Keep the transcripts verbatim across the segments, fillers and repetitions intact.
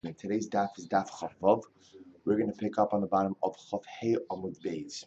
And today's daf is daf Chavav. We're going to pick up on the bottom of Chav Hey Amud Beis.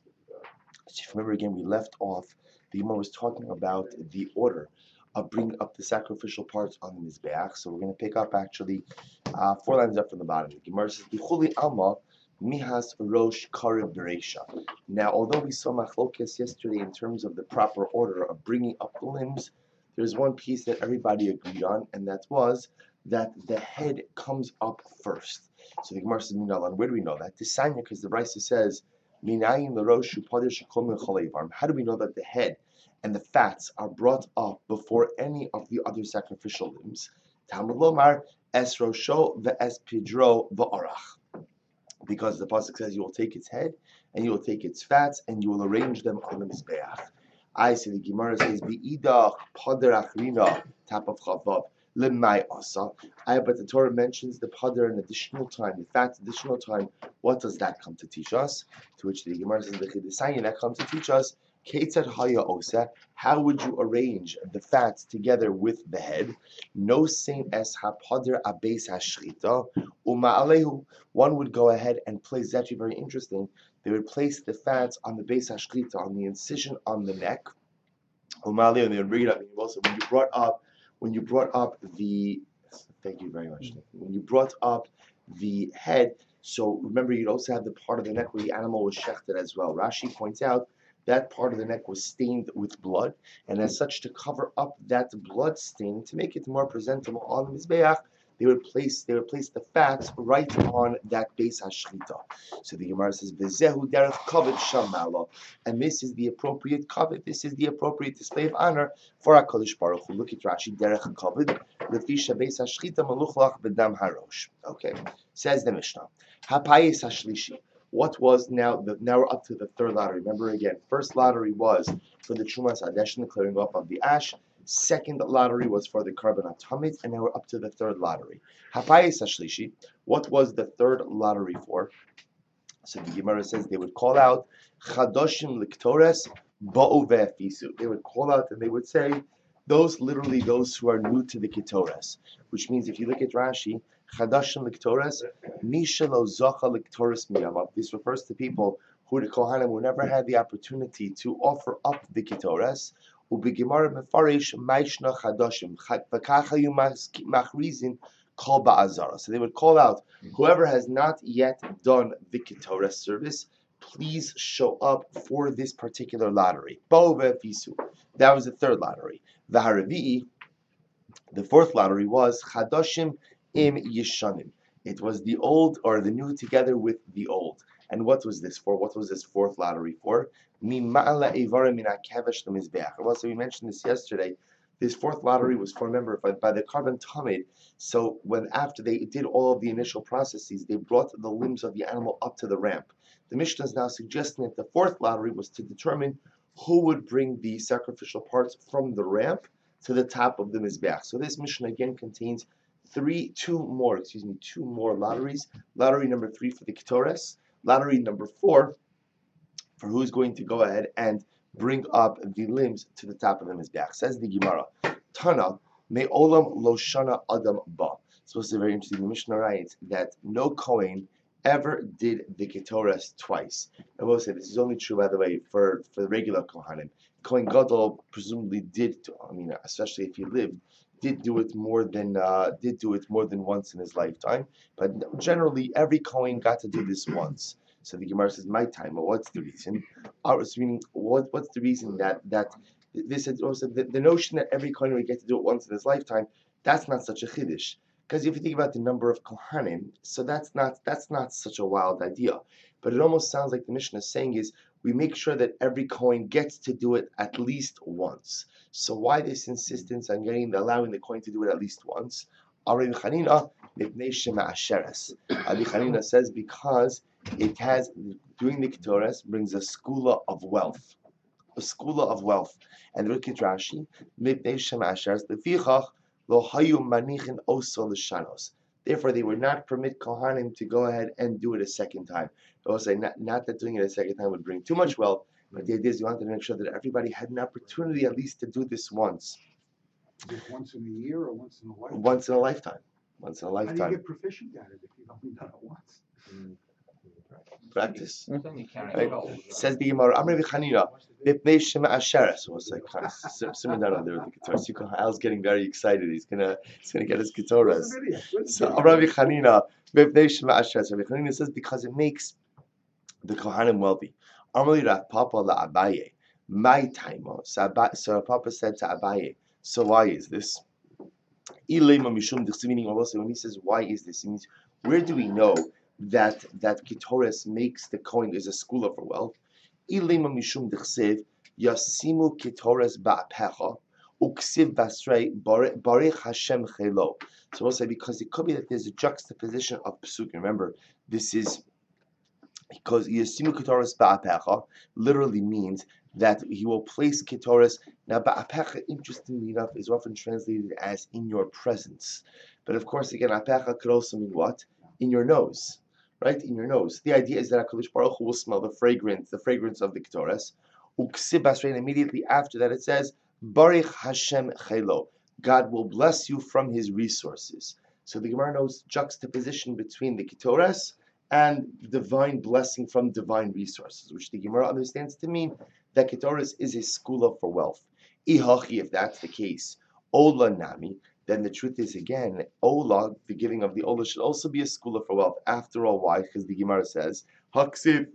So if you remember again, we left off, the Gemara was talking about the order of bringing up the sacrificial parts on the Mizbeach. So we're going to pick up actually uh, four lines up from the bottom. The Gemara says, Bichuli Alma Mihas Rosh Karib Beresha. Now, although we saw Machlokes yesterday in terms of the proper order of bringing up the limbs, there's one piece that everybody agreed on, and that was that the head comes up first. So the Gemara says, Minalan, where do we know that? Tisanya, because the Brisa says, Minayin l'roshu padir shekol min cholei ivarim. How do we know that the head and the fats are brought up before any of the other sacrificial limbs? Talmud lomar es rosho ve'es pidro va'arach. Because the pasuk says you will take its head and you will take its fats and you will arrange them on the mizbeach. I say the Gemara says bi'idach pader achrina tap of chavav. Lemay asa. I but the Torah mentions the pader an additional time, the fat additional time. What does that come to teach us? To which the Gemara says the Chiddusayin that comes to teach us Ketzad haya osa. How would you arrange the fats together with the head? No same as hapader abeis hashchita uma'alehu. One would go ahead and place. It's actually very interesting. They would place the fats on the beis hashchita, on the incision on the neck. Uma'alehu, and they would bring it up. And also, when you brought up When you brought up the, thank you very much. When you brought up the head, so remember you'd also have the part of the neck where the animal was shechted as well. Rashi points out that part of the neck was stained with blood, and as such, to cover up that blood stain, to make it more presentable on the mizbeach, they would place they would place the fats right on that beis hashchita. So the Gemara says, "V'zehu derech kavod shamala," and this is the appropriate kavod. This is the appropriate display of honor for HaKadosh Baruch Hu. Look at Rashi, derech kavod lefisha beis hashchita maluchlach b'dam harosh. Okay, says the Mishnah. Hapayis hashlishi. What was now? The, now we're up to the third lottery. Remember again, first lottery was for the Trumas Hadesh, the clearing up of the ash. Second lottery was for the carbon atomid, and now we're up to the third lottery. Hapayis hashlishi. What was the third lottery for? So the Gemara says they would call out chadoshim liktores ba'u ve'afisu. They would call out and they would say, those literally those who are new to the ketores, which means if you look at Rashi, chadoshim liktores, misha lo zacha liktores miyamav. This refers to people who the kohanim who never had the opportunity to offer up the ketores. Ubigimar mefarish maishna chadoshim v'kachayu machrizin kol ba'azara. So they would call out, whoever has not yet done the ketores service, please show up for this particular lottery. Bo ve'fisu. That was the third lottery. The Haravi'i, the fourth lottery was chadoshim im yishanim. It was the old or the new together with the old. And what was this for? What was this fourth lottery for? Also, we mentioned this yesterday. This fourth lottery was for, remember, by, by the carbon tamid. So when after they did all of the initial processes, they brought the limbs of the animal up to the ramp. The Mishnah is now suggesting that the fourth lottery was to determine who would bring the sacrificial parts from the ramp to the top of the mizbeach. So this Mishnah again contains three, two more, excuse me, two more lotteries. Lottery number three for the ketores. Lottery number four for who's going to go ahead and bring up the limbs to the top of the mizbeach. Says the Gemara, Tana me olam lo shana adam ba. So it's very interesting. The Mishnah writes that no Kohen ever did the ketores twice. I will say this is only true, by the way, for, for the regular Kohanim. Kohen Gadol presumably did, I mean, especially if he lived, did do it more than uh, did do it more than once in his lifetime. But generally, every Kohen got to do this once. So the Gemara says, "My time." Well, what's the reason? I was meaning, what what's the reason that that this is also the, the notion that every Kohen would get to do it once in his lifetime? That's not such a chiddush. Because if you think about the number of Kohanim, so that's not that's not such a wild idea. But it almost sounds like the Mishnah is saying is we make sure that every Kohen gets to do it at least once. So why this insistence on getting allowing the Kohen to do it at least once? Rabbi Chanina says because it has doing the ketores brings a skula of wealth, a skula of wealth. And look at Rashi, therefore they would not permit Kohanim to go ahead and do it a second time. They will say not, not that doing it a second time would bring too much wealth, but the idea is you wanted to make sure that everybody had an opportunity at least to do this once. Just once in a year or once in a lifetime? Once in a lifetime. once in a How do you lifetime. get proficient at it if you've only done it once? Practice. Then you carry Right? it all. Says the Gemara, Amr Chanina, Bipnei Shema Asheres. So it's like kind of simmer down on there with the guitar. So Al's getting very excited. He's gonna he's gonna get his guitar. Where's the video? Where's the So video? Rabbi Chanina, Bipnei Shema Asheres. Rabbi Chanina says because it makes the Kohanim wealthy. Amr Rav Papa la Abaye. My time. So Ab- so Rav Papa said to Abaye, so why is this? Ilema Mishum Dichsi, meaning also when he says why is this, it means where do we know that that Ketores makes the coin is a school of wealth? Ilema Mishum Dichsev Yasimu Ketores Ba'apecha Uksiv Basrei Barech Hashem Chelo. So we'll say because it could be that there's a juxtaposition of Psukim. Remember, this is because Yasimu Ketores Ba'apecha literally means that he will place Ketores. Now, Ba'apecha, interestingly enough, is often translated as in your presence. But of course, again, Apecha could also mean what? In your nose. Right? In your nose. The idea is that HaKadosh Baruch Hu will smell the fragrance, the fragrance of the Ketores. Uksib Basrein, immediately after that it says, Baruch Hashem Chelo. God will bless you from his resources. So the Gemara knows juxtaposition between the Ketores and divine blessing from divine resources, which the Gemara understands to mean that Ketores is a school for wealth. Ihachi, if that's the case, Ola Nami, then the truth is again, Ola, the giving of the Ola, should also be a school for wealth. After all, why? Because the Gemara says, Haksiv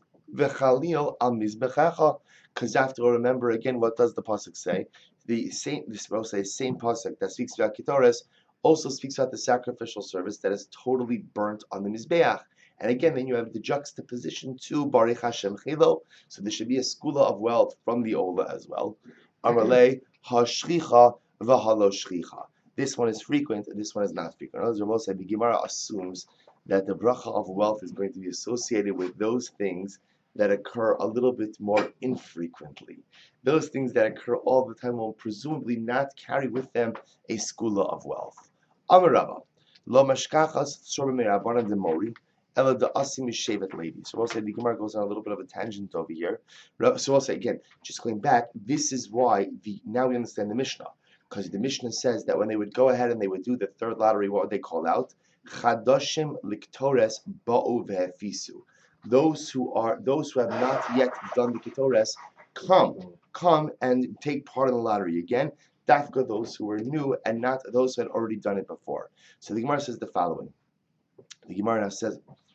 v'chalil al mizbechecha. Because after all, remember again, what does the pasuk say? The same, this will say, same pasuk that speaks about Ketores also speaks about the sacrificial service that is totally burnt on the mizbeach. And again, then you have the juxtaposition to Baruch Hashem Chelo. So there should be a skula of wealth from the Ola as well. Amalei hashricha v'halo shricha. This one is frequent, and this one is not frequent. As Ramos said, the Gemara assumes that the bracha of wealth is going to be associated with those things that occur a little bit more infrequently. Those things that occur all the time will presumably not carry with them a skula of wealth. Amarava lo mashkachas sorba me'rabbanan demori. Ella the asim shevet lady. So we'll say the Gemara goes on a little bit of a tangent over here. So we'll say again, just going back, this is why the now we understand the Mishnah. Because the Mishnah says that when they would go ahead and they would do the third lottery, what would they call out? Chadashim liktores ba'u ve'efisu. Those who are those who have not yet done the ketores, come, come and take part in the lottery again. Dafka those who were new and not those who had already done it before. So the Gemara says the following. The Gemara now says,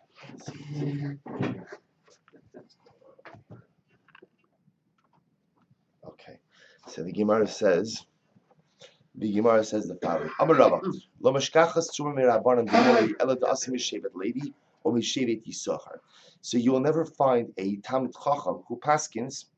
okay. So the Gemara says, the Gemara says the following: Amar Rava, lo mashkachas tzuma me'rabbanan demori ela da'asim mishevet lady or mishevet yisachar. So you will never find a Talmid Chacham who paskins,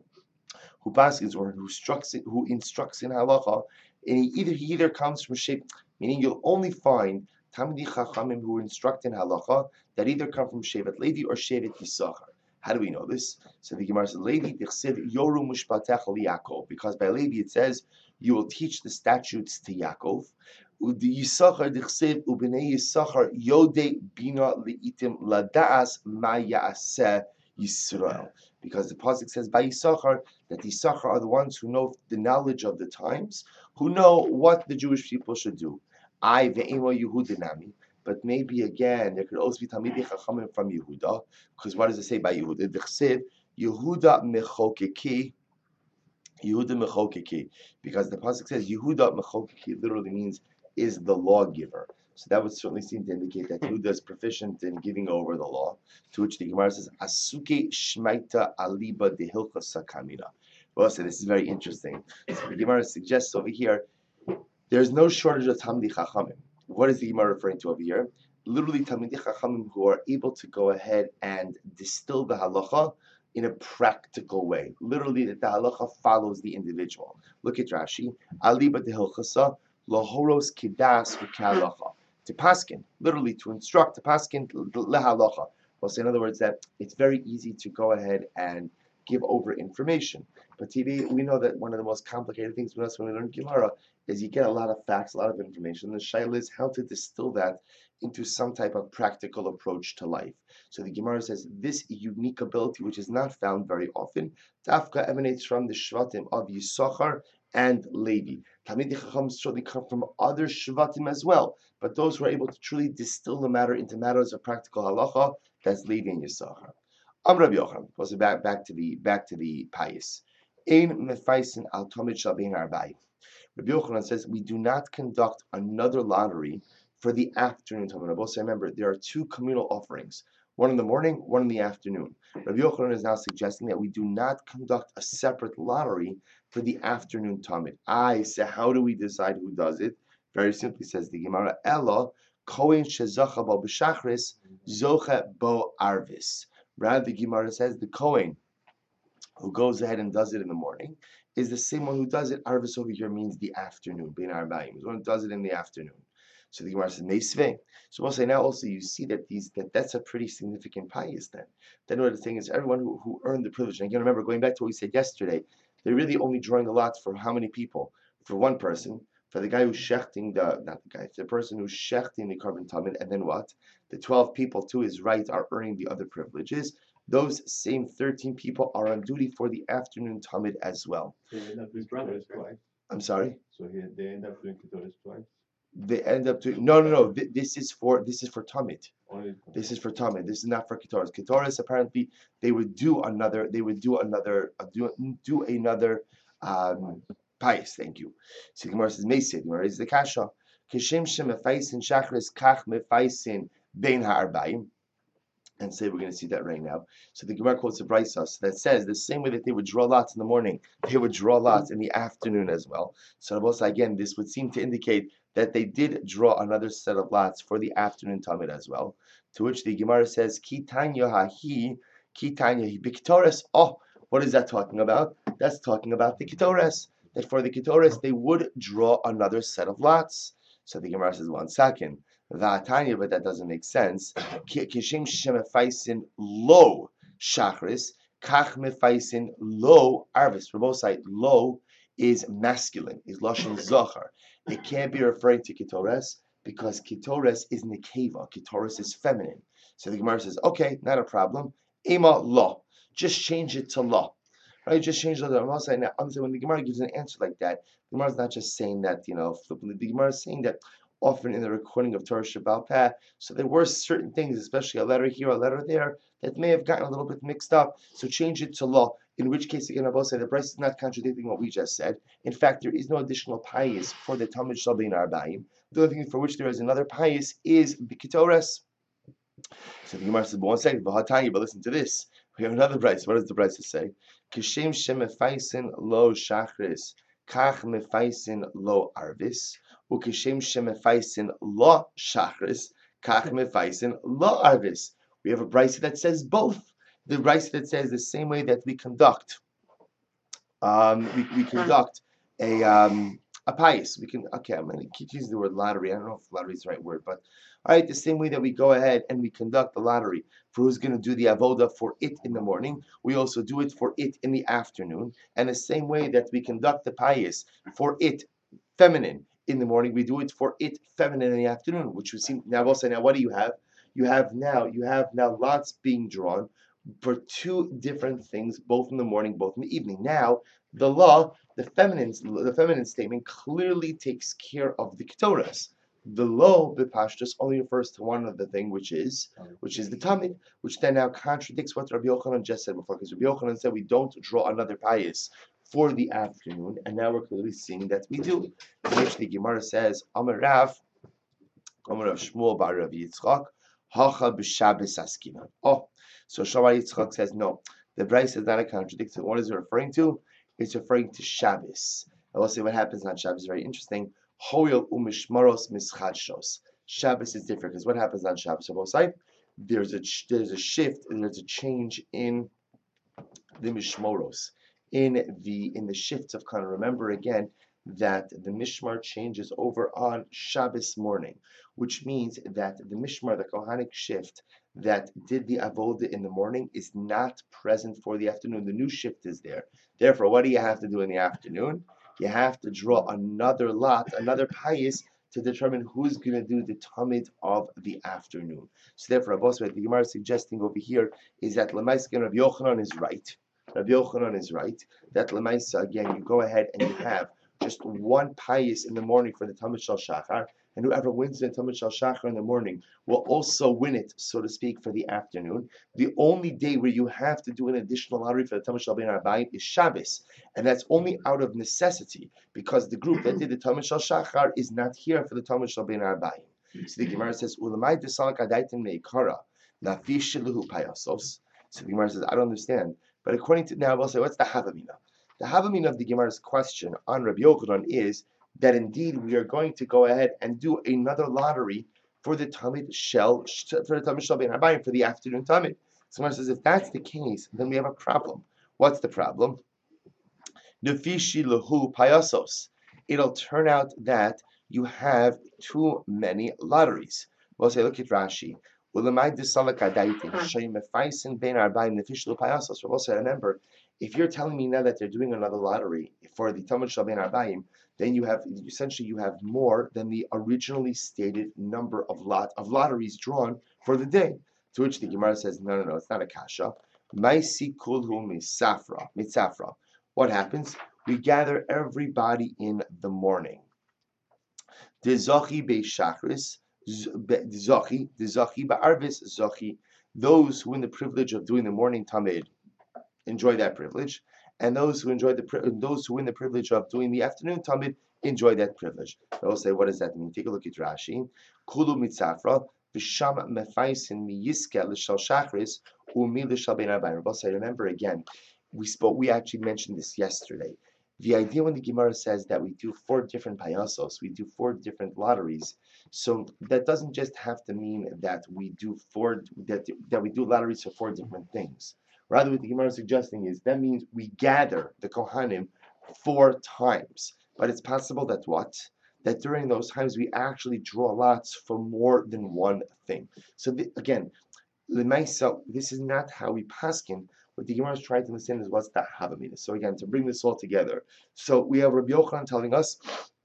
who paskins or who instructs who instructs in halacha, and he either he either comes from shevet, meaning you'll only find Talmidei Chachamim who instruct in halacha that either come from Shevet Levi or Shevet Yisachar. How do we know this? So the Gemara says, Levi dichsev yoru mushpatecha liYaakov, because by Levi it says you will teach the statutes to Yaakov. The Yisachar dichsev ubnei Yisachar yode bina liitim ladaas ma yaaseh Yisrael, because the pasuk says by Yisachar that the Yisachar are the ones who know the knowledge of the times, who know what the Jewish people should do. I ve'emo Yehudinami, but maybe again there could also be Talmidei Chachamim from Yehuda, because what does it say by Yehuda? D'chsev Yehuda mechokeki, Yehuda mechokeki, because the pasuk says Yehuda mechokeki literally means is the lawgiver. So that would certainly seem to indicate that Yehuda is proficient in giving over the law. To which the Gemara says Asuke Shmaita Aliba Dehilcha Sakamina. Well, so this is very interesting. So the Gemara suggests over here, there's no shortage of Talmidei Chachamim. What is the Gemara referring to over here? Literally, Talmidei Chachamim who are able to go ahead and distill the halacha in a practical way. Literally, that the halacha follows the individual. Look at Rashi. Aliba dehilchasa lahoros kidas ukehalacha. To paskin, literally to instruct, to paskin lehalacha. Well, so in other words, that it's very easy to go ahead and give over information. But T V, we know that one of the most complicated things with us when we learn Gemara is you get a lot of facts, a lot of information. The shaila is how to distill that into some type of practical approach to life. So the Gemara says this unique ability, which is not found very often, Tafka emanates from the Shvatim of Yisachar and Levi. Talmidei Chacham certainly come from other Shvatim as well, but those who are able to truly distill the matter into matters of practical halacha, that's Levi and Yisachar. Am Rabbi Yochanan. Also back back to the back to the pious. Ein mefaisin al tomid shel bein arba'im. Rabbi Yochanan says we do not conduct another lottery for the afternoon Talmud. Also remember there are two communal offerings, one in the morning, one in the afternoon. Rabbi Yochanan is now suggesting that we do not conduct a separate lottery for the afternoon Talmud. I say, how do we decide who does it? Very simply, says the Gemara, Ella kohen shezacha bo b'shachris zocha bo arvis. Rather, the Gemara says the Kohen who goes ahead and does it in the morning is the same one who does it. Arvis over here means the afternoon. Bein Arbaim is one who does it in the afternoon. So the Gemara says Meisvei. So we'll say now also you see that these that that's a pretty significant pious then. Then what it's saying is everyone who, who earned the privilege. And again, remember going back to what we said yesterday, they're really only drawing the lots for how many people? For one person. For the guy who's shechting the not the guy, the person who's shechting the carbon talmud, and then what? The twelve people to his right are earning the other privileges. Those same thirteen people are on duty for the afternoon talmud as well. So they end up doing Ketoris twice. I'm sorry. So he, they end up doing Ketoris twice. They end up doing no, no, no. Th- This is for this is for talmud. Only This is for talmud. This is not for ketoris. Ketoris apparently they would do another. They would do another. Uh, do do another. Um, pious. Thank you. So the Gemara says Mesid. Where is the kasha? Kishem shem mefaisin shachris kach mefaisin bein ha'arbaim. And say we're going to see that right now. So the Gemara quotes a brisa that says the same way that they would draw lots in the morning, they would draw lots in the afternoon as well. So also again, this would seem to indicate that they did draw another set of lots for the afternoon Talmud as well. To which the Gemara says, Ki tanya hahi, ki tanya hi b'ketores. Oh, what is that talking about? That's talking about the ketores. That for the ketores they would draw another set of lots. So the Gemara says, one second. Va'atanya, but that doesn't make sense. Kishim shemefaisin lo shachris, kach mefaisin lo arvis. For both sides, lo is masculine, is lashon zachar. It can't be referring to ketores because ketores is nekeva, ketores is feminine. So the Gemara says, okay, not a problem. Ema lo, just change it to lo. Right, just change the other. I'm saying now, when the Gemara gives an answer like that, the Gemara is not just saying that, you know, flippantly. The Gemara is saying that often in the recording of Torah Shabbal Peh, so there were certain things, especially a letter here, a letter there, that may have gotten a little bit mixed up. So change it to law. In which case, again, I will say the Bryce is not contradicting what we just said. In fact, there is no additional pious for the Talmud Shel Bein Arbaim. The only thing for which there is another pious is the Ketores. So the Gemara says, but one second, but listen to this. We have another Bryce. What does the Bryce say? Kishem shemefaisin lo shachris, kach mefaisin lo arvis. Ukishem shemefaisin lo shachris, kach mefaisin lo arvis. We have a brisa that says both. The brisa that says the same way that we conduct, um, we, we conduct a um, a pious. We can okay. I'm going to keep using the word lottery. I don't know if lottery is the right word, but all right. The same way that we go ahead and we conduct the lottery for who's going to do the avoda for it in the morning, we also do it for it in the afternoon. And the same way that we conduct the pious for it feminine in the morning, we do it for it feminine in the afternoon, which we see now. Also, now what do you have? You have now you have now lots being drawn for two different things, both in the morning, both in the evening. Now the law, the feminine, the feminine statement clearly takes care of the ketoras. The law, b'pashtus, only refers to one of the thing, which is which is the tamid, which then now contradicts what Rabbi Yochanan just said before, because Rabbi Yochanan said we don't draw another pious for the afternoon, and now we're clearly seeing that we do. In which the Gemara says, Amar Rav, Amar Rav Shmuel bar Rav Yitzchak, Hacha b'Shabbos askinan. Oh, so Shammai Yitzchak says no. The Bryce is not a contradiction. What is it referring to? It's referring to Shabbos. I will say what happens on Shabbos is very interesting. Hoyel umishmaros mischadshos. Shabbos is different because what happens on Shabbos? So both sides, there's a there's a shift and there's a change in the mishmoros. In the in the shifts of kind of remember again that the mishmar changes over on Shabbos morning, which means that the mishmar, the Kohanic shift that did the avoda in the morning, is not present for the afternoon. The new shift is there. Therefore, what do you have to do in the afternoon? You have to draw another lot, another pious, to determine who's going to do the tamid of the afternoon. So therefore, Abbas, what the Gemara is suggesting over here is that Lamaiskin Rabbi Yochanan is right. Rabbi Yochanan is right. That Lamaisa, again, you go ahead and you have just one payis in the morning for the Talmud Shal Shachar, and whoever wins the Talmud Shal Shachar in the morning will also win it, so to speak, for the afternoon. The only day where you have to do an additional lottery for the Talmud Shal Ben Arbayim is Shabbos, and that's only out of necessity, because the group that did the Talmud Shal Shachar is not here for the Talmud Shal Ben Arbayim. So the Gemara says, "Ulamai desalak adaitim meikara nafish shiluhu payasos." So the Gemara says, "I don't understand." But according to now, we'll say, what's the havamina? The havamina of the Gemara's question on Rabbi Yochanan is that indeed we are going to go ahead and do another lottery for the Talmud Shel for the Talmud Shel Ben Arbayim for the afternoon Talmud. So Gemara says, if that's the case, then we have a problem. What's the problem? Nafishi lahu payasos. It'll turn out that you have too many lotteries. We'll say, look at Rashi. Remember, if you're telling me now that they're doing another lottery for the Talmud Shel Ben Arbayim, then you have essentially you have more than the originally stated number of lot of lotteries drawn for the day. To which the Gemara says, no, no, no, it's not a kasha. Maisi kulhu misafra, mitzafra. What happens? We gather everybody in the morning. Dezochi beishachris. Zochi, the Zochi, Ba'arvis Zochi, those who win the privilege of doing the morning Tamid enjoy that privilege, and those who enjoy the those who win the privilege of doing the afternoon Tamid enjoy that privilege. They'll say, what does that mean? Take a look at Rashi. Kulu mitzafra v'sham mefaisin miyiske l'shal shachris u'mi l'shal ben arbayim. They'll say, remember again, we spoke. We actually mentioned this yesterday. The idea when the Gemara says that we do four different payasos, we do four different lotteries, so that doesn't just have to mean that we do four that that we do lotteries for four different things. Rather, what the Gemara is suggesting is that means we gather the Kohanim four times. But it's possible that what? That during those times we actually draw lots for more than one thing. So the, again, l'maisa, this is not how we paskin. What the Gemara is trying to understand is what's the havamina. So again, to bring this all together, so we have Rabbi Yochanan telling us,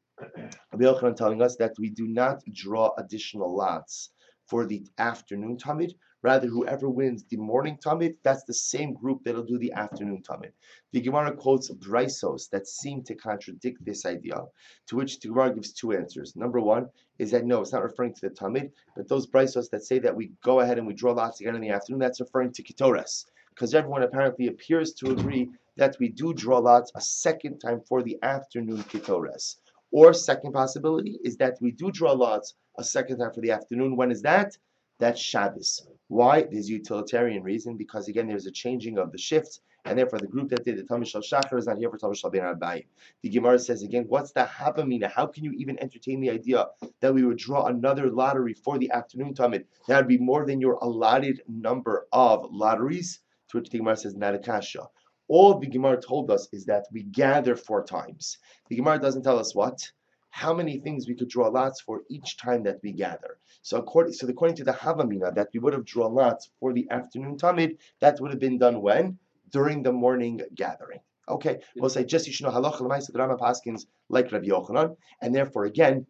Rabbi Yochanan telling us that we do not draw additional lots for the afternoon Tamid. Rather, whoever wins the morning Tamid, that's the same group that'll do the afternoon Tamid. The Gemara quotes braisos that seem to contradict this idea, to which the Gemara gives two answers. Number one is that no, it's not referring to the Tamid, but those braisos that say that we go ahead and we draw lots again in the afternoon, that's referring to Ketores. Because everyone apparently appears to agree that we do draw lots a second time for the afternoon Ketores. Or second possibility is that we do draw lots a second time for the afternoon. When is that? That's Shabbos. Why? There's a utilitarian reason, because again there's a changing of the shifts, and therefore the group that did the Talmud Shal Shachar is not here for Talmud Shal Ben Arbayim. The Gemara says again, what's the havamina? How can you even entertain the idea that we would draw another lottery for the afternoon Talmud? That would be more than your allotted number of lotteries. To which the Gemara says, not a kasha. All the Gemara told us is that we gather four times. The Gemara doesn't tell us what? How many things we could draw lots for each time that we gather. So according, so according to the Havamina, that we would have drawn lots for the afternoon Tamid, that would have been done when? During the morning gathering. Okay, we'll say, just you should know, halacha l'maisa the Rama paskins like Rabbi Yochanan, and therefore again,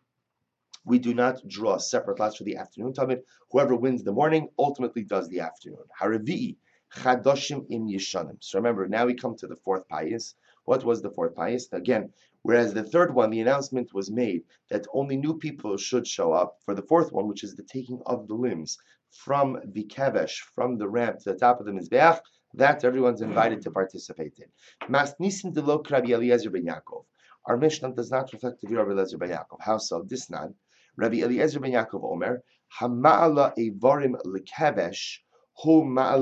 we do not draw separate lots for the afternoon Tamid. Whoever wins the morning ultimately does the afternoon. Haravi'i. Chadoshim im Yishanim. So remember, now we come to the fourth payas. What was the fourth payas? Again, whereas the third one, the announcement was made that only new people should show up. For the fourth one, which is the taking of the limbs from the kevesh, from the ramp to the top of the mizbeach, that everyone's invited to participate in. Mas nisin de lo Rabbi Eliezer ben Yaakov. Our Mishnah does not reflect the view of Rabbi Eliezer ben Yaakov. How so? This nan, Rabbi Eliezer ben Yaakov Omer, Hama'ala evarim lekevesh. Also,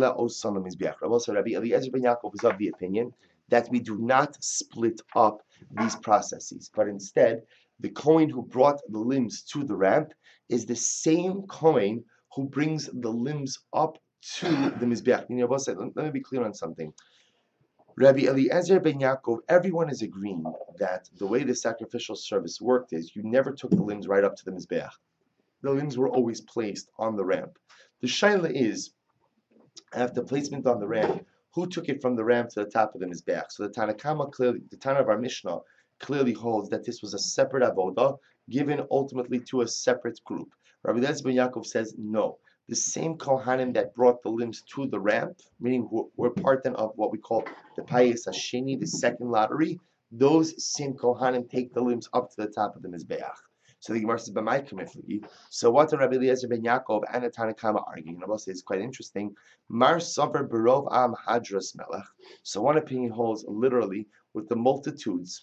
Rabbi Eliezer ben Yaakov is of the opinion that we do not split up these processes, but instead, the Kohen who brought the limbs to the ramp is the same Kohen who brings the limbs up to the Mizbeach. Let me be clear on something. Rabbi Eliezer ben Yaakov, everyone is agreeing that the way the sacrificial service worked is you never took the limbs right up to the Mizbeach. The limbs were always placed on the ramp. The shaila is, after placement on the ramp, who took it from the ramp to the top of the Mizbeach? So the Tanakama clearly, the Tana of our Mishnah clearly holds that this was a separate avodah given ultimately to a separate group. Rabbi Eliezer ben Yaakov says no. The same Kohanim that brought the limbs to the ramp, meaning who were part then of what we call the Payas Hasheni, the second lottery, those same Kohanim take the limbs up to the top of the Mizbeach. So the Gemara says, "B'may kamifli." So what the Rabbi Eliezer ben Yaakov and the Tanakama arguing, I will say, is quite interesting. Mar savar berov am hadras melech. So one opinion holds literally with the multitudes,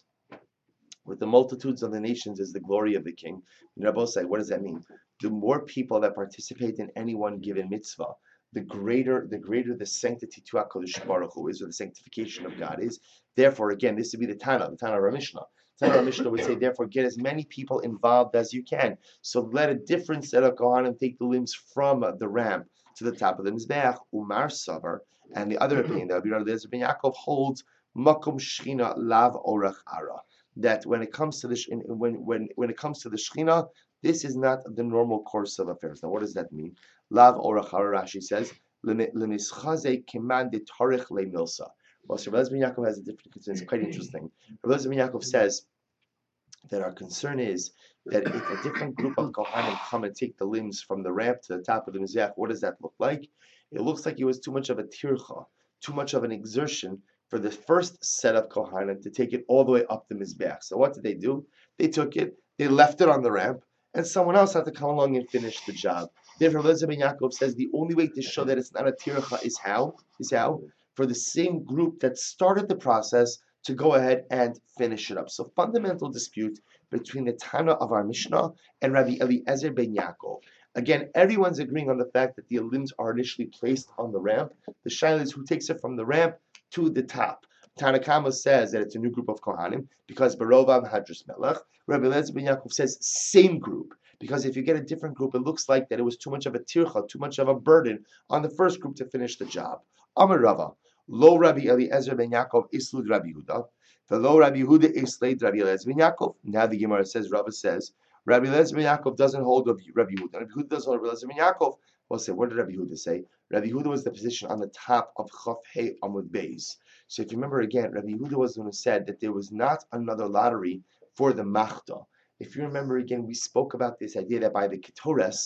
with the multitudes of the nations is the glory of the king. And Rabbi say, what does that mean? The more people that participate in any one given mitzvah, the greater the greater the sanctity to HaKadosh Baruch Hu is, or the sanctification of God is. Therefore, again, this would be the Tana, the Tana of Mishnah. Tana of Mishnah would say, therefore, get as many people involved as you can. So let a different set of Kohanim take the limbs from the ramp to the top of the Mizbeach, Umar Savar. And the other opinion, that Rabbi Eliezer ben Yaakov holds, Makom Shechina Lav Orach Ara. That when it comes to the when when when it comes to the Shechina, this is not the normal course of affairs. Now, what does that mean? Lav Orach Ara, Rashi says, Lemischaze Kiman de Tarich Le Milsa. Well, so Rabbi ben Yaakov has a different concern. It's quite interesting. Rabbi ben Yaakov says that our concern is that if a different group of Kohanim come and take the limbs from the ramp to the top of the Mizbeach, what does that look like? It looks like it was too much of a tircha, too much of an exertion for the first set of Kohanim to take it all the way up the Mizbeach. So what did they do? They took it, they left it on the ramp, and someone else had to come along and finish the job. Therefore, Eliezer ben Yaakov says the only way to show that it's not a tircha is how? Is how? For the same group that started the process to go ahead and finish it up. So fundamental dispute between the Tana of our Mishnah and Rabbi Eliezer ben Yaakov. Again, everyone's agreeing on the fact that the limbs are initially placed on the ramp. The shaila is who takes it from the ramp to the top. Tanakama says that it's a new group of Kohanim because Barovam Hadras Melech. Rabbi Eliezer ben Yaakov says same group, because if you get a different group, it looks like that it was too much of a tircha, too much of a burden on the first group to finish the job. Amar Rava, Lo Rabbi Eliezer ben Yaakov islud Rabbi Yehuda, Velo Rabbi Yehuda islud Rabbi Eliezer ben Yaakov. Now the Gemara says, Rava says, Rabbi Eliezer ben Yaakov doesn't hold of Rabbi Yehuda. Rabbi Yehuda doesn't hold of Rabbi Eliezer ben Yaakov. We'll say, what did Rabbi Yehuda say? Rabbi Yehuda was the position on the top of Chaf Hei Amud Beis. So if you remember again, Rabbi Yehuda was the one who said that there was not another lottery for the Machta. If you remember again, we spoke about this idea that by the Ketores,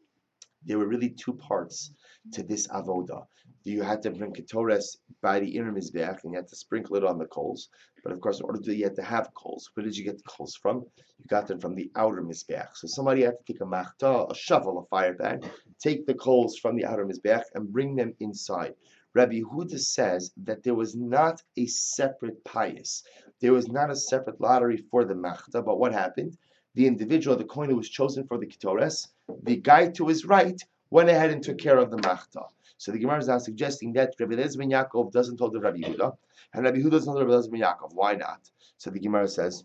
there were really two parts to this avoda. You had to bring Ketores by the inner Mizbeach, and you had to sprinkle it on the coals. But of course, in order to do it, you had to have coals. Where did you get the coals from? You got them from the outer Mizbeach. So somebody had to take a machta, a shovel, a fire pan, take the coals from the outer Mizbeach and bring them inside. Rabbi Yehuda says that there was not a separate pious. There was not a separate lottery for the machta, but what happened? The individual, the kohen who was chosen for the ketores, the guy to his right, went ahead and took care of the machta. So the Gemara is now suggesting that Rabbi Eliezer ben Yaakov doesn't hold the Rabbi Yehuda, and Rabbi Yehuda doesn't hold the Rabbi Eliezer ben Yaakov. Why not? So the Gemara says,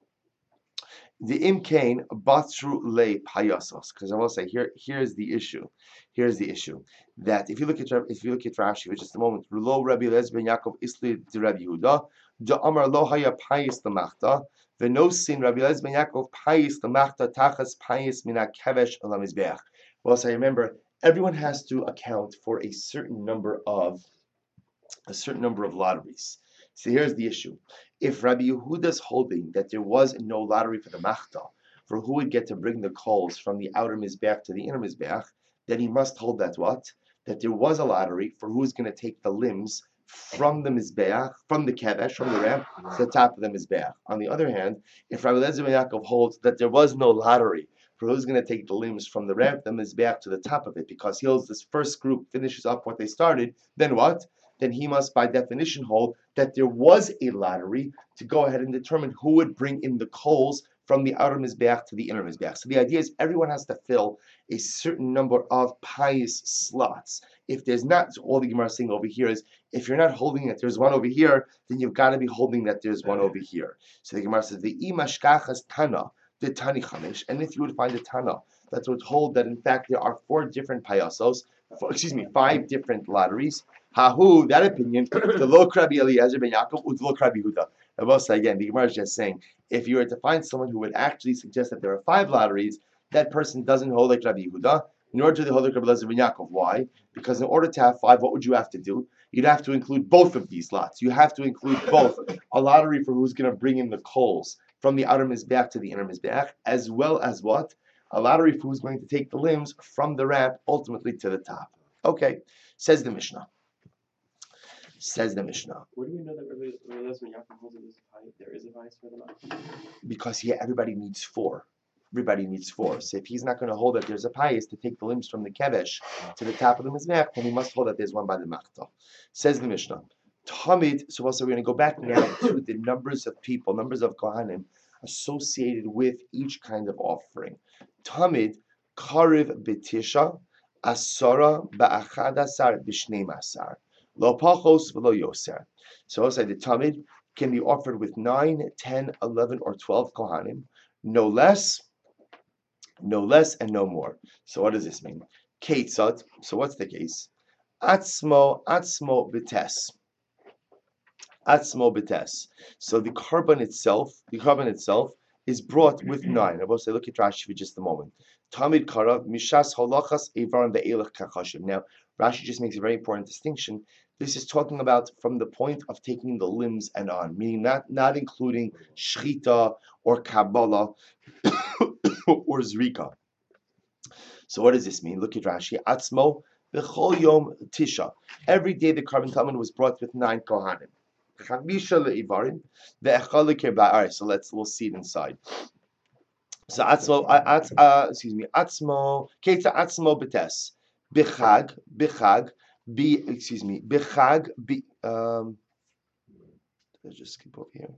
the imkain batru le payasos, because I will say here, here's the issue. Here's the issue that if you look at if you look at Rashi for just a moment, lo Rabbi Eliezer ben Yaakov isli de Rabbi Yehuda, da amar lo haya payis lemachta, v'no sin Rabbi Eliezer ben Yaakov payis lemachta tachas payis mina kevesh alamizbeach. Well, so I remember everyone has to account for a certain number of a certain number of lotteries. So here's the issue. If Rabbi Yehuda's holding that there was no lottery for the machta, for who would get to bring the coals from the outer mizbeach to the inner mizbeach, then he must hold that what? That there was a lottery for who's going to take the limbs from the mizbeach, from the kevesh, from the ramp, to the top of the mizbeach. On the other hand, if Rabbi Eliezer ben Yaakov holds that there was no lottery for who's going to take the limbs from the ramp, the mizbeach, to the top of it, because he holds this first group finishes up what they started, then what? Then he must, by definition, hold that there was a lottery to go ahead and determine who would bring in the coals from the outer mizbeach to the inner mizbeach. So the idea is everyone has to fill a certain number of pious slots. If there's not, so all the Gemara is saying over here is, if you're not holding that there's one over here, then you've got to be holding that there's one over here. So the Gemara says, the imashkachas tana, the tani chamish, and if you would find a tana that would hold that in fact there are four different payasos, four, excuse me, five different lotteries. Hahu, that opinion, the lo Rabbi Eliezer ben Yaakov, ud lo Rabbi Yehuda. I will say again, the Gemara is just saying, if you were to find someone who would actually suggest that there are five lotteries, that person doesn't hold like Rabbi Yehuda, nor do they hold like Rabbi Eliezer ben Yaakov. Why? Because in order to have five, what would you have to do? You'd have to include both of these lots. You have to include both a lottery for who's going to bring in the coals from the outer mizbeach to the inner mizbeach, as well as what? A lottery for who's going to take the limbs from the ramp ultimately to the top. Okay, says the Mishnah. Says the Mishnah. Where do we know that Rabbi Rabbi Eliezer and Yaakov holds that there's a pie? There is a vice for the mouth. Because yeah, everybody needs four. Everybody needs four. So if he's not going to hold that there's a pious to take the limbs from the kevesh to the top of the mizbeach, then he must hold that there's one by the machta. Says the Mishnah. Tamid. So also we're going to go back now to the numbers of people, numbers of kohanim associated with each kind of offering. Tamid kariv betisha asara ba'achadasar b'shnei masar lo pachos v'lo yoser. So also the tamid can be offered with nine, ten, eleven, or twelve kohanim, no less. No less and no more. So what does this mean? Ketzad. So what's the case? Atzmo, atzmo bites. Atzmo bites. So the carbon itself, the carbon itself is brought with nine. I will say, look at Rashi for just a moment. Tamid karav mishas holachas evarim be'elach kachashim. Now Rashi just makes a very important distinction. This is talking about from the point of taking the limbs and on, meaning not not including shchita or kabbalah or zrika. So what does this mean? Look at Rashi. Atzmo b'chol yom tisha. Every day the carbon talmud was brought with nine kohanim. Chamisha le'ivarim ve'echal lekirba. All right, so let's we'll see it inside. So atzmo, uh, uh, excuse me, atzmo keita atzmo b'tes b'chag b'chag be excuse me b'chag be um. Let's just skip over here.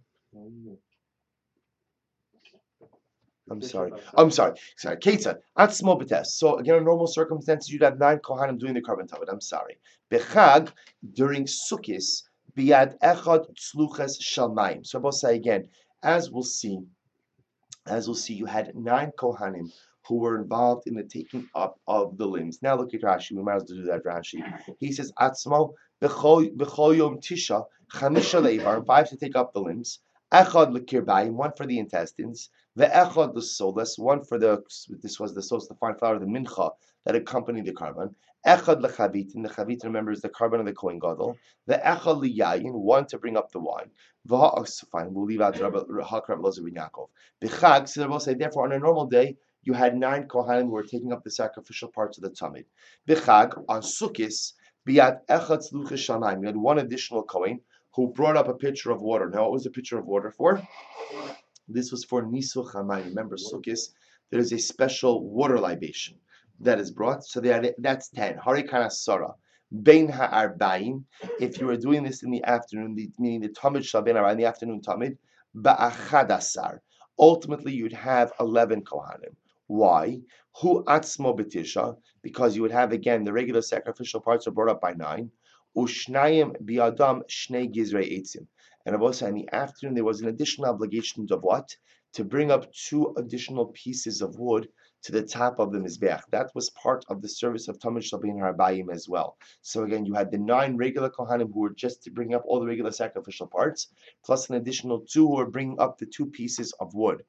I'm sorry. I'm sorry. Sorry. Ketzad. Atzmo b'tes. So again, in normal circumstances, you'd have nine kohanim doing the carbon talmud. I'm sorry. Bechag during Sukkis biad echad tzluches shalmayim. So I will say again, as we'll see, as we'll see, you had nine kohanim who were involved in the taking up of the limbs. Now look at Rashi. We might as well do that. Rashi. He says Atzmo b'chol yom tisha chamisha leivar, five to take up the limbs. Echad lekirbayim, one for the intestines. Ve'echad l'solas, one for the, this was the solas, the fine flour, the mincha that accompanied the carbon. Echad lechavitin, the chavitin, remember, is the carbon of the kohen gadol. Ve'echad liyayin, one to bring up the wine. V'ha'asufayim, we'll leave out Rabbi Eliezer ben Yaakov. B'chag, so they will say, therefore, on a normal day, you had nine kohanim who were taking up the sacrificial parts of the tamid. B'chag, on Sukkis, biyad echad tzluches shalmayim, you had one additional kohen who brought up a pitcher of water. Now, what was the pitcher of water for? This was for Nisuch HaMayim. Remember, Sukkis, there is a special water libation that is brought. So that, that's ten. Harikana Sara. Bein Ha'arbaim. If you were doing this in the afternoon, the, meaning the Tamid Shal Bein Ha'arbaim, the afternoon Tamid, Ba'achadasar. Ultimately, you'd have eleven Kohanim. Why? Hu Atzmo B'tisha. Because you would have, again, the regular sacrificial parts are brought up by nine. Ushnayim biadam shnei gizrei etzim. And also in the afternoon there was an additional obligation of what? To bring up two additional pieces of wood to the top of the mizbeach. That was part of the service of Tamid Shel Bein Ha'arbaim as well. So again, you had the nine regular kohanim who were just to bring up all the regular sacrificial parts, plus an additional two who were bringing up the two pieces of wood.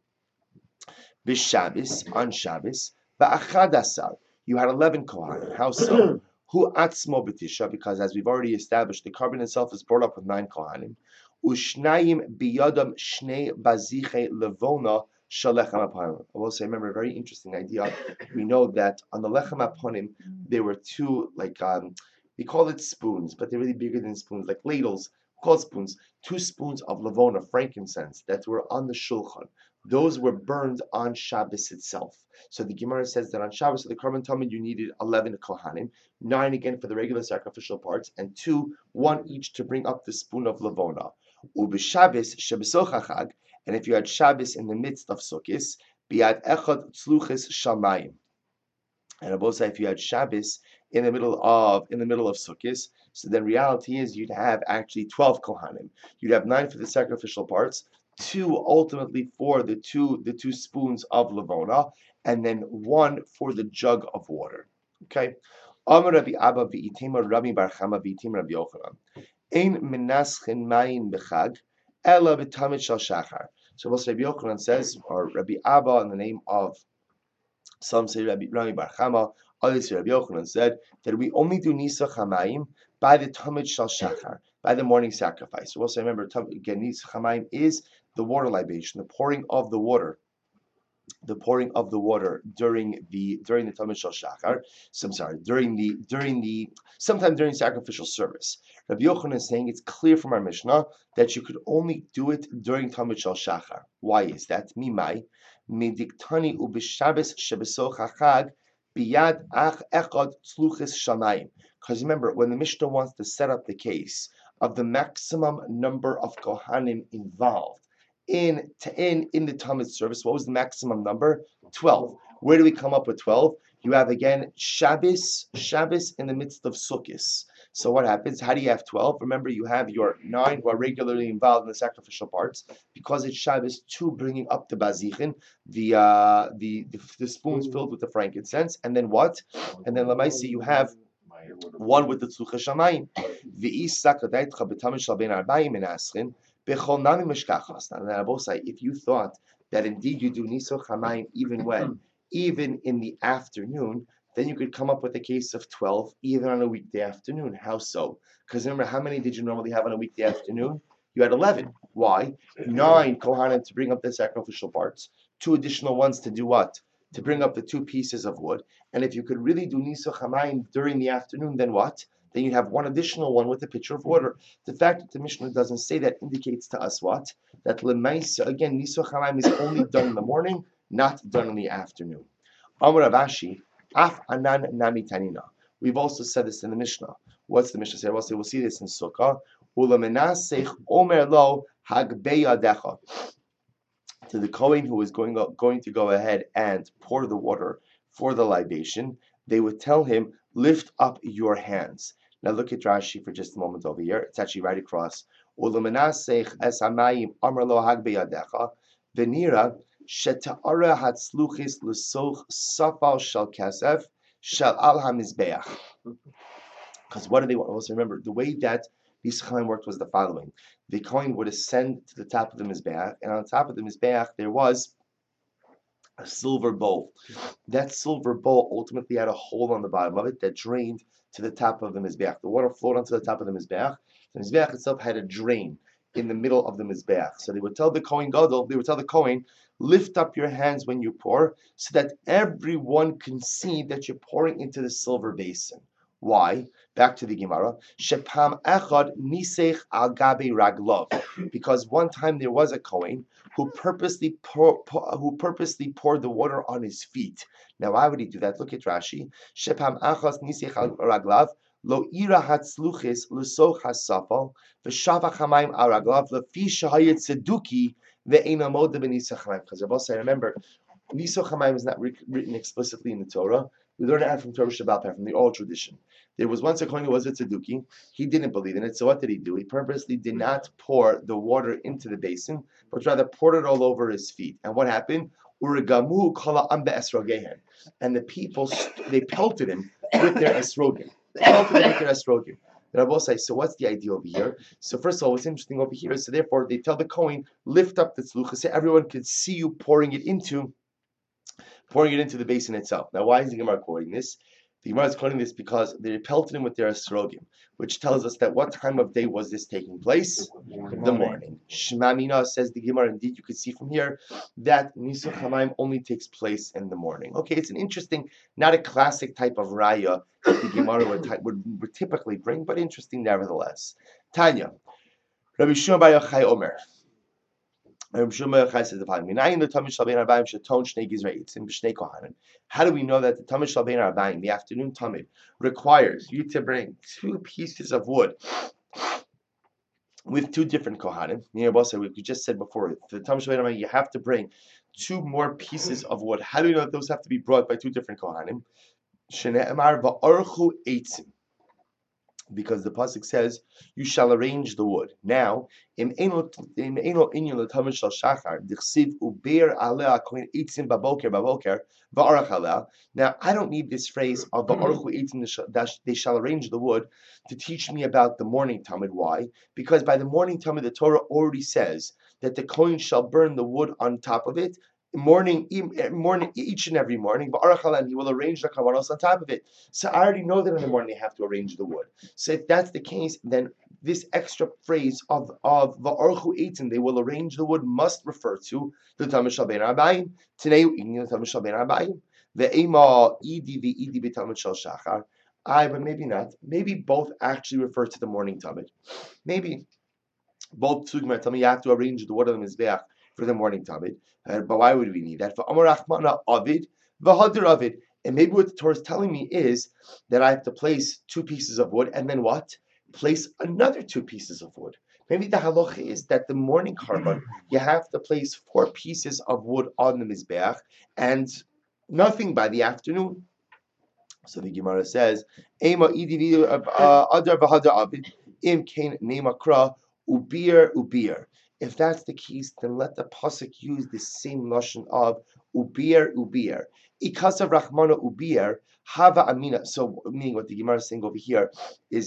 B'Shabbos, on Shabbos, ba'achadasar, you had eleven kohanim. How so? Hu atzmo b'tisha, because as we've already established, the carbon itself is brought up with nine kohanim. Ushnayim biyadam shnei baziche levona shalechem aponim. I will say, remember, a very interesting idea. We know that on the lechem aponim there were two, like um, we call it spoons, but they're really bigger than spoons, like ladles. Called spoons. Two spoons of levona, frankincense, that were on the shulchan. Those were burned on Shabbos itself. So the Gemara says that on Shabbos, so the carbon talmud, you needed eleven kohanim, nine again for the regular sacrificial parts, and two, one each to bring up the spoon of levona. Ub'Shabbos shebesochachag, and if you had Shabbos in the midst of Sukkis, biad echad tzluches shamayim. And Abba say if you had Shabbos in the middle of in the middle of Sukkis, so then reality is you'd have actually twelve kohanim. You'd have nine for the sacrificial parts, two ultimately for the two the two spoons of levona, and then one for the jug of water. Okay. Amar Rabbi Abba v'itima Rabbi Bar Chama v'itima Rabbi Yochanan. Ein menaschen mayin b'chag ela b'tamid shal shachar. So what Rabbi Yochanan says, or Rabbi Abba in the name of, some say Rabbi, Rabbi Bar Chama, others say Rabbi Yochanan said that we only do Nisuch HaMayim by the Tamid Shal Shachar, by the morning sacrifice. So also remember, again, Nisuch HaMayim is the water libation, the pouring of the water the pouring of the water during the during the Tamid Shal Shachar. So I'm sorry, during the during the sometime during sacrificial service. Rabbi Yochanan is saying it's clear from our Mishnah that you could only do it during Tamid Shal Shachar. Why is that? Mimai mediktani ubishabes shebesoch hachag biyad ach echad tzluchis shamayim. Because remember, when the Mishnah wants to set up the case of the maximum number of Kohanim involved in in in the Talmud service, what was the maximum number? twelve. Where do we come up with twelve? You have again Shabbos, Shabbos in the midst of Sukkos. So what happens? How do you have twelve? Remember, you have your nine who are regularly involved in the sacrificial parts because it's Shabbos, two bringing up the bazichin, the uh, the, the the spoons filled with the frankincense, and then what? And then Lamaisi, you have one with the tzlucha shamayim. V'isa kadaitcha b'tamid shal ben arbayim menaschin b'chol nami mishkachas. And then Abosai, if you thought that indeed you do niso chamayim even when, even in the afternoon, then you could come up with a case of twelve even on a weekday afternoon. How so? Because remember, how many did you normally have on a weekday afternoon? You had eleven. Why? Nine kohanim to bring up the sacrificial parts, two additional ones to do what? To bring up the two pieces of wood. And if you could really do niso chamayim during the afternoon, then what? Then you'd have one additional one with a pitcher of water. The fact that the Mishnah doesn't say that indicates to us what? That lemaisa, again, niso chamayim is only done in the morning, not done in the afternoon. Amar Rav Ashi, af anan nami tanina. We've also said this in the Mishnah. What's the Mishnah say? We'll see, we'll see this in Sukkah. Ulamenasech omer lo hagbeyadecha. To the Kohen who was going, going to go ahead and pour the water for the libation, they would tell him, lift up your hands. Now look at Rashi for just a moment over here. It's actually right across. Ulumenasech es hamayim amar lo hagbeyadecha v'nira sheta'ara hatzluchis l'soch safal shal kasef shal al hamizbeach. Because what do they want? Also remember, the way that these Chaim worked was the following. The Kohen would ascend to the top of the Mizbeach, and on top of the Mizbeach there was a silver bowl. That silver bowl ultimately had a hole on the bottom of it that drained to the top of the Mizbeach. The water flowed onto the top of the Mizbeach. The Mizbeach itself had a drain in the middle of the Mizbeach. So they would tell the Kohen Gadol, they would tell the Kohen, lift up your hands when you pour, so that everyone can see that you're pouring into the silver basin. Why? Back to the Gemara. Shepam echad nisech al gabe raglov. Because one time there was a Kohen who purposely pour, pour, who purposely poured the water on his feet. Now, why would he do that? Look at Rashi. Shepam echad nisech al raglav lo ira hatzluchis l'soch hasafal v'shavach hamayim al raglav lefi shahayit seduki ve'enamod b'nisach hamayim. Because Rabbi say, remember, nisach hamayim is not written explicitly in the Torah. We learn it from Torah Shabbat, from the oral tradition. There was once a Kohen who was a tzedukah. He didn't believe in it, so what did he do? He purposely did not pour the water into the basin, but rather poured it all over his feet. And what happened? Urigamu kala amba esrogehen. And the people, they pelted him with their esrogim. They pelted him with their esrogim. The Rabbi says, so what's the idea over here? So first of all, what's interesting over here is, so therefore, they tell the Kohen, lift up the tzluchah, so everyone could see you pouring it into pouring it into the basin itself. Now, why is the Gemara quoting this? The Gemara is quoting this because they pelted him with their esrogim, which tells us that what time of day was this taking place? The morning. Shema Mina says the Gemara, indeed, you could see from here that Nisuch Hamayim only takes place in the morning. Okay, it's an interesting, not a classic type of raya that the Gemara would, would, would typically bring, but interesting nevertheless. Tanya, Rabbi Shimon Bar Yochai Omer. How do we know that the Tamid Shal Bein Arbayim, the afternoon Tamid, requires you to bring two pieces of wood with two different Kohanim? We just said before, for the Tamid Shal Bein Arbayim, you have to bring two more pieces of wood. How do we know that those have to be brought by two different Kohanim? Shene'emar va'orchu eitzim. Because the pasuk says, "You shall arrange the wood." Now, im eno im eno inyan l'tamid shal shachar dichsiv uber aleh kohen eitzim baboker baboker va'arach aleh. Now, I don't need this phrase of va'archu eitzim that they shall arrange the wood to teach me about the morning tamid. Why? Because by the morning tamid, the Torah already says that the kohen shall burn the wood on top of it. Morning, morning, each and every morning, and he will arrange the kavanos on top of it. So I already know that in the morning they have to arrange the wood. So if that's the case, then this extra phrase of of va'archu eitzim, they will arrange the wood, must refer to the Talmud Shel Ben Arbayim. Today we're eating the Talmud Shel Ben Arbayim. Ve'ema idi ve'idi b'Talmud Shel Shachar. I, but maybe not. Maybe both actually refer to the morning Talmud. Maybe both Sugma tell me you have to arrange the wood of the Mizbeach for the morning Talmud. Uh, but why would we need that? For Amar Achmana Avid, V'Hadir Avid. And maybe what the Torah is telling me is that I have to place two pieces of wood and then what? Place another two pieces of wood. Maybe the halacha is that the morning korban, you have to place four pieces of wood on the Mizbeach and nothing by the afternoon. So the Gemara says, Ema idi adar v'hadar avid, im kain nema kra, ubir ubir. If that's the case, then let the pasuk use the same lashon of ubir ubir. Ikasa rachmana ubir hava amina. So meaning what the Gemara is saying over here is,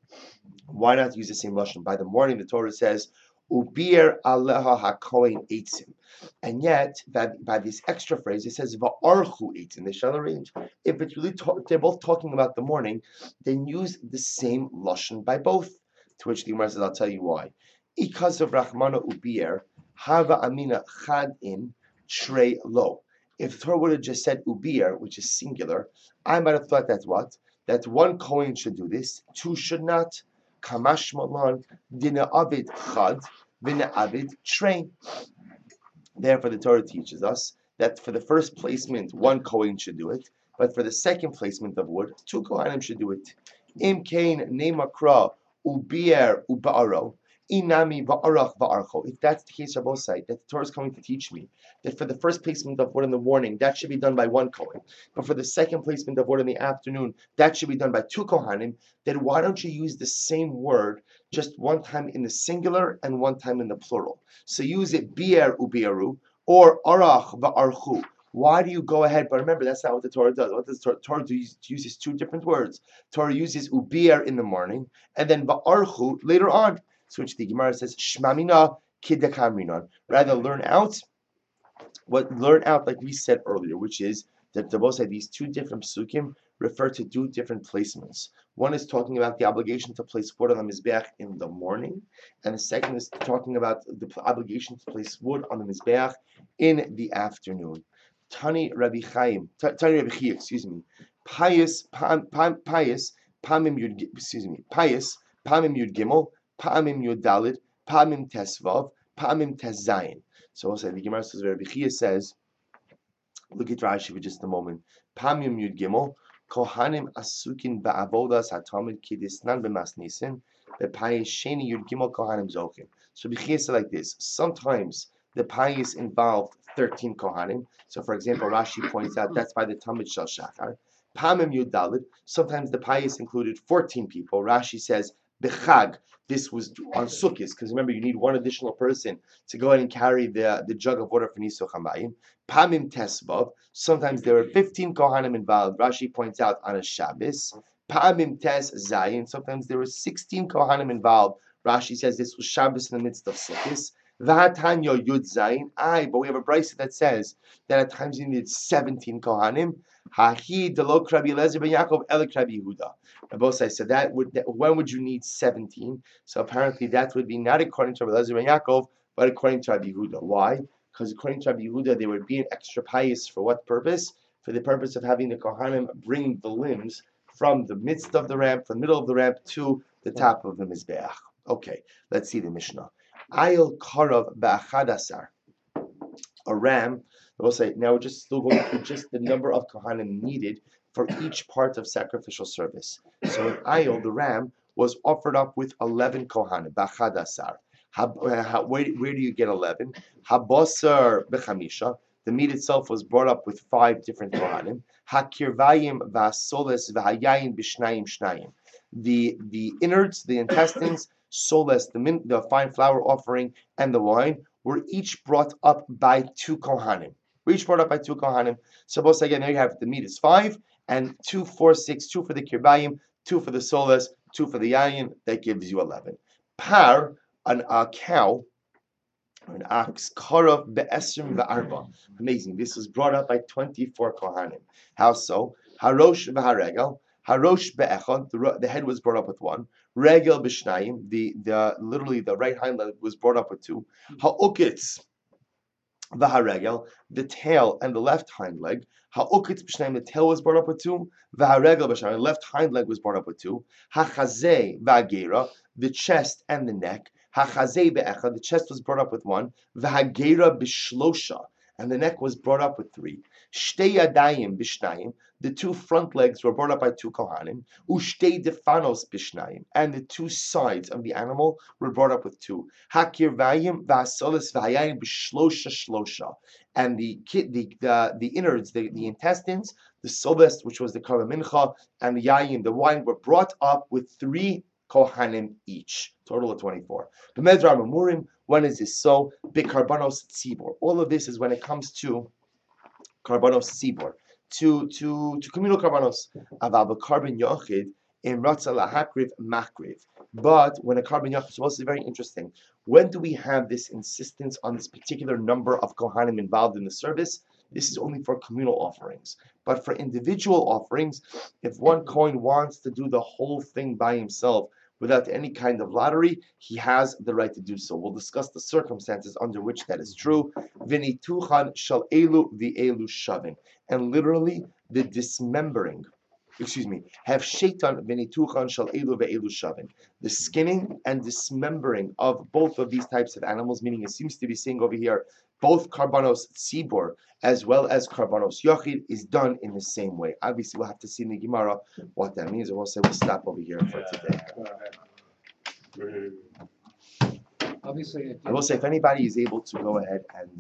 why not use the same lashon? By the morning, the Torah says ubir aleha hakohen eitzim, and yet by, by this extra phrase it says va'archu eitzim. They shall arrange. If it's really ta- they're both talking about the morning, then use the same lashon by both. To which the Gemara says, I'll tell you why. Because of Rachmana Ubir, Hava Amina Chad in Trey Lo. If the Torah would have just said Ubir, which is singular, I might have thought that's what? That one Kohen should do this, two should not. Kamash Malan, Dina Avid Chad, Vina Avid Trey. Therefore, the Torah teaches us that for the first placement, one Kohen should do it, but for the second placement of wood, two Kohanim should do it. Im Kain Nemakra Ubir Ubaro. Inami va'arach va'archo. If that's the case, Rabbosai, that the Torah is coming to teach me that for the first placement of wood in the morning, that should be done by one Kohen, but for the second placement of wood in the afternoon, that should be done by two Kohanim, then why don't you use the same word just one time in the singular and one time in the plural? So use it bier ubiaru or arach va'archu. Why do you go ahead? But remember, that's not what the Torah does. What does the Torah, Torah do? It uses two different words. Torah uses ubier in the morning and then va'archu later on. So which the Gemara says, Shmamina kidakamrinon. Rather learn out what learn out like we said earlier, which is that the both say these two different psukim refer to two different placements. One is talking about the obligation to place wood on the Mizbeach in the morning, and the second is talking about the obligation to place wood on the Mizbeach in the afternoon. Tani Rabbi Chaim, Tani Rabbi Chia, excuse me, pious, pious, pamim yud, excuse me, pious, pamim yud gimel. Pa'amim Yud Dalid, Pa'amim Tesvav, Pa'amim Tezayin. So also the Gemara says, Rabbi Chia says, look at Rashi for just a moment. Pa'amim Yud Gimel, Kohanim Asukin Ba'avodas HaTamid Kidisnan B'Masnisin, Be'Payis Sheni Yud Gimel Kohanim Zochim. So Rabbi Chia said like this, sometimes the Payis involved thirteen Kohanim. So for example, Rashi points out that's by the Talmud Shel Shachar. Pa'amim Yud Dalid, sometimes the Payis included fourteen people. Rashi says, Bechag, this was on Sukkot, because remember you need one additional person to go ahead and carry the, the jug of water for Nisuch HaMayim. Pamim Tesvav, sometimes there were fifteen Kohanim involved. Rashi points out on a Shabbos. Pamim Tes Zayin, sometimes there were sixteen Kohanim involved. Rashi says this was Shabbos in the midst of Sukkot. Vahatanyo Yud Zayin. Aye, but we have a brisa that says that at times you needed seventeen Kohanim. Hahi delo Rabbi Eliezer ben Yaakov elik Rabbi Yehuda. Rabosai said that would that, when would you need seventeen? So apparently that would be not according to Rabbi Eliezer ben Yaakov, but according to Rabbi Yehuda. Why? Because according to Rabbi Yehuda, there would be an extra pious for what purpose? For the purpose of having the Kohanim bring the limbs from the midst of the ramp, from the middle of the ramp to the top of the Mizbeach. Okay, let's see the Mishnah. Ayil Karav Ba'achadasar. A ram. We'll say now we're just still going through just the number of kohanim needed for each part of sacrificial service. So in Ayil, the ram was offered up with eleven kohanim. B'achadasar. Where, where do you get eleven? Habosar b'chamisha. The meat itself was brought up with five different kohanim. Hakirvayim v'asoles v'hayayin b'shnayim shnayim. The the innards, the intestines, soles, the min, the fine flour offering, and the wine were each brought up by two kohanim. We're each brought up by two kohanim. Suppose again, there you have the meat is five, and two, four, six, two for the kirbayim, two for the soles, two for the yayin. That gives you eleven. Par, an a cow, or an ox, karav be'esrim ve'arba. Amazing. This was brought up by twenty-four kohanim. How so? Harosh v'haregel. Harosh be'echad, the, the head was brought up with one. Regel b'shnayim, the the literally the right hind leg was brought up with two. Ha'ukitz v'haregel, the tail and the left hind leg. Ha'ukitz b'shnayim, the tail was brought up with two. V'haregel b'shnayim, the left hind leg was brought up with two. Hachazeh v'agera, the chest and the neck. Hachazeh be'echad, the chest was brought up with one. V'hagera b'shlosha, and the neck was brought up with three. Shtei yadayim b'shnayim, the two front legs were brought up by two kohanim. Ushtei defanos b'shnayim, and the two sides of the animal were brought up with two. Hakir vayim v'asolis v'hayayim b'shlosha shlosha, and the the the, the innards, the, the intestines, the soles, which was the karban mincha, and the yayim, the wine, were brought up with three kohanim each, total of twenty-four. B'medra Mamurim, when is this so? B'karbanos tzibor. All of this is when it comes to karbanos tzibor, to to to communal karbanos. Aval b'karban yochid in ratza lahakriv makriv. But when a karban yochid, so also very interesting. When do we have this insistence on this particular number of kohanim involved in the service? This is only for communal offerings. But for individual offerings, if one kohen wants to do the whole thing by himself without any kind of lottery, he has the right to do so. We'll discuss the circumstances under which that is true. V'nituchan shal elu v'elu shavin. And literally, the dismembering, excuse me, have shaitan v'nituchan shal elu v'elu shavin. The skinning and dismembering of both of these types of animals, meaning it seems to be saying over here, both karbanos tzibor as well as karbanos yochid is done in the same way. Obviously, we'll have to see in the Gemara what that means, and we'll say we'll stop over here for today. Obviously, it I will say if anybody is able to go ahead and